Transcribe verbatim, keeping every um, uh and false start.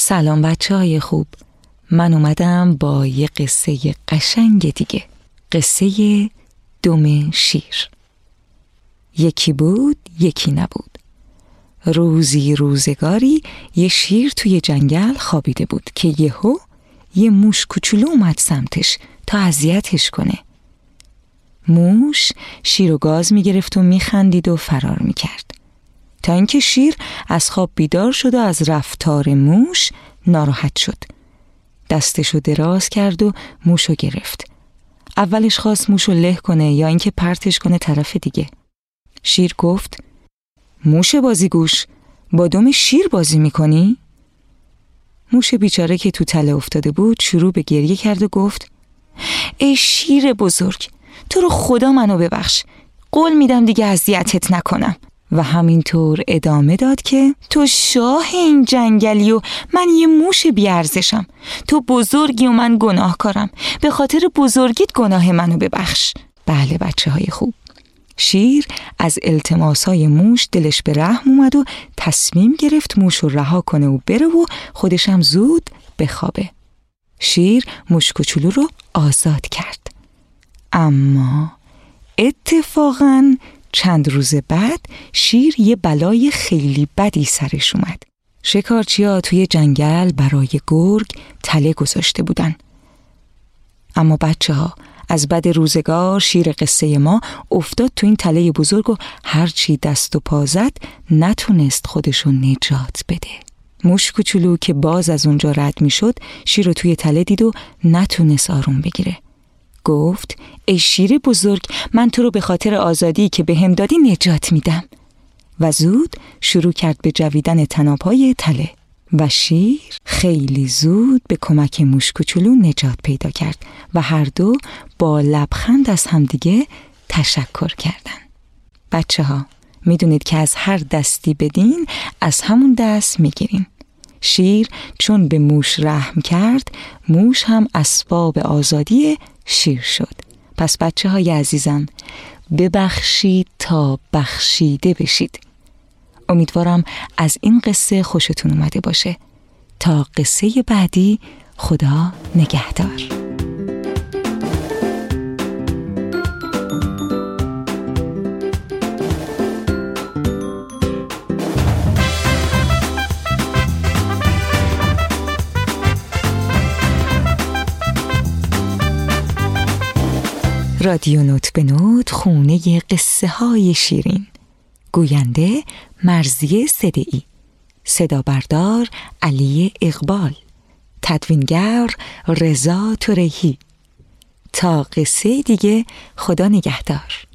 سلام بچه های خوب، من اومدم با یه قصه قشنگ دیگه. قصه دم شیر. یکی بود یکی نبود. روزی روزگاری یه شیر توی جنگل خوابیده بود که یهو یه موش کوچولو اومد سمتش تا اذیتش کنه. موش شیر و گاز میگرفت و میخندید و فرار میکرد تا اینکه شیر از خواب بیدار شد و از رفتار موش ناراحت شد. دستشو دراز کرد و موشو گرفت. اولش خواست موشو له کنه یا اینکه پرتش کنه طرف دیگه. شیر گفت: موش بازیگوش، با دم شیر بازی میکنی؟ موش بیچاره که تو تله افتاده بود شروع به گریه کرد و گفت: ای شیر بزرگ، تو رو خدا منو ببخش، قول میدم دیگه اذیتت نکنم. و همینطور ادامه داد که تو شاه این جنگلی و من یه موش بیارزشم، تو بزرگی و من گناهکارم، به خاطر بزرگیت گناه منو ببخش. بله بچه های خوب، شیر از التماسهای موش دلش به رحم اومد و تصمیم گرفت موش رو رها کنه و بره و خودشم زود بخوابه. شیر موش کوچولو رو آزاد کرد. اما اتفاقاً چند روز بعد شیر یه بلای خیلی بدی سرش اومد. شکارچی‌ها توی جنگل برای گرگ تله گذاشته بودن. اما بچه ها، از بد روزگار شیر قصه ما افتاد تو این تله بزرگ و هرچی دست و پا زد نتونست خودشو نجات بده. موش کوچولو که باز از اونجا رد می شد شیر رو توی تله دید و نتونست آروم بگیره. گفت: ای شیر بزرگ، من تو رو به خاطر آزادی که به هم دادی نجات میدم. و زود شروع کرد به جویدن طناب‌های تله و شیر خیلی زود به کمک موش کوچولو نجات پیدا کرد و هر دو با لبخند از همدیگه تشکر کردن. بچه ها، میدونید که از هر دستی بدین از همون دست میگیرین. شیر چون به موش رحم کرد، موش هم اسباب آزادی شیر شد. پس بچه های عزیزم، ببخشید تا بخشیده بشید. امیدوارم از این قصه خوشتون اومده باشه. تا قصه بعدی، خدا نگهدار. رادیو نوت به نوت، خونه قصه های شیرین. گوینده مرضیه صدیعی، صدا بردار علی اقبال، تدوینگر رضا ترهی. تا قصه دیگه، خدا نگهدار.